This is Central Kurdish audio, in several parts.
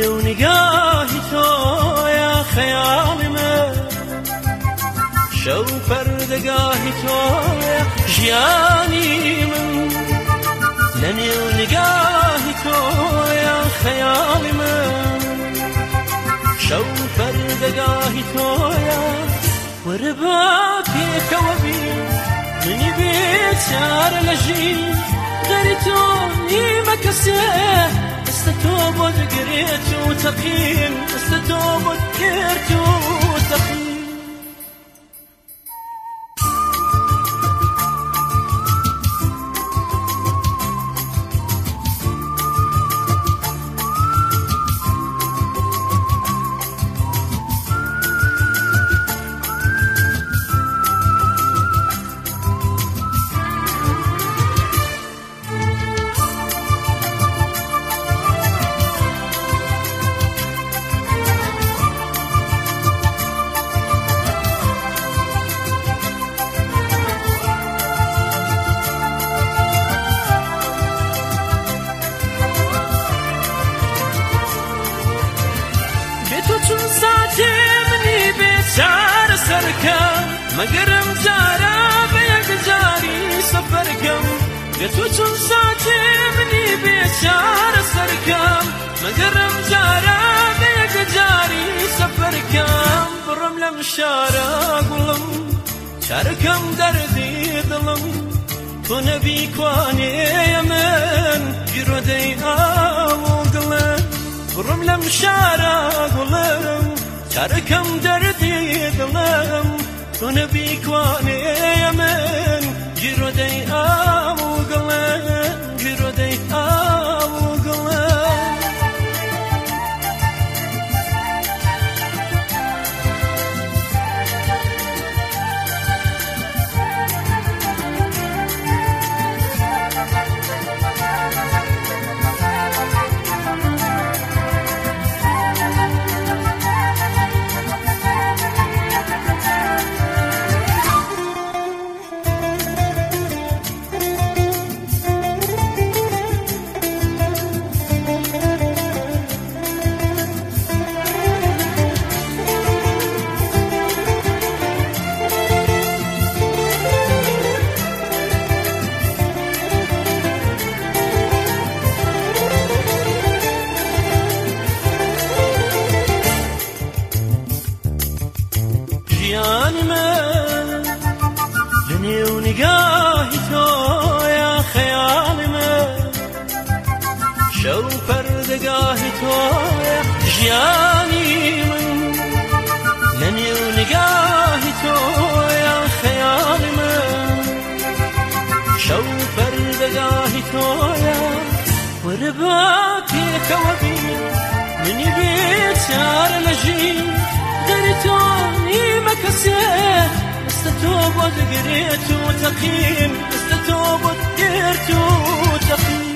ونقاهي تو يا خيالي ما شو فرد قاهي تو يا جياني من لني ونقاهي تو يا خيالي ما شو فرد قاهي تو يا ورباكي كوابي من يبيت شعر لجي غريتوني مكسيه استتوب وذكريت وتقيم استتوب وذكرت وتقيم مقرم جارا بيك جاري سفركم قتوتم ساعتي مني بيشار سركم مقرم جارا بيك جاري سفركم بالرملة مشارا قلم شاركم دردي ظلم ونبيك واني يمن جرودي وقلم بالرملة مشارا قلم شاركم دردي ظلم ونبيك واني يمن جرودي وقلم جرودي وقلم جياني ما لني ونقاهي تو يا خيالي ما شو فرد قاهي تو يا جياني من لني ونقاهي تو يا خيالي ما شو فرد قاهي تو يا ورباكي كوابي من يبيت شعر لجي غريتوني مكسيه استتوب وذكريت وتقيم استتوب وذكرت وتقيم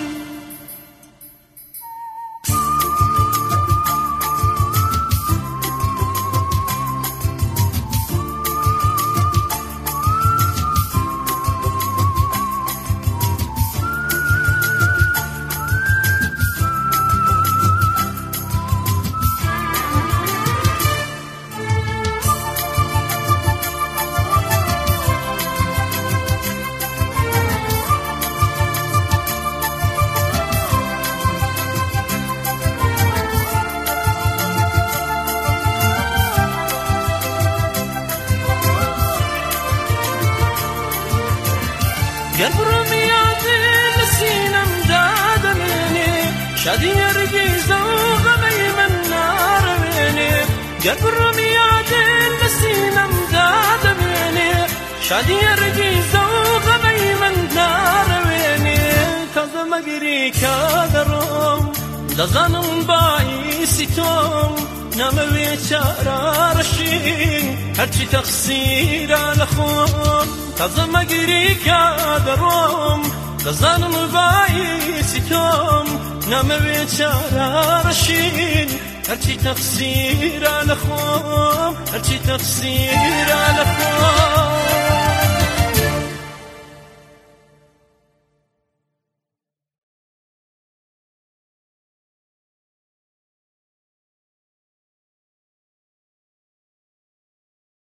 قلب يادي نسينا مداد مني شادي يرقي زوغمي من نار مني قلب يادي نسينا مداد مني شادي يرقي زوغمي من نار مني كذا مقري كادرهم لظنم بايسي توم ناموي شارع رشين هرشي تقصير على خون تظل مقري كادرهم لظنم بايسي توم ناموي شارع رشين هرشي تقصير على خون هرشي تقصير على خون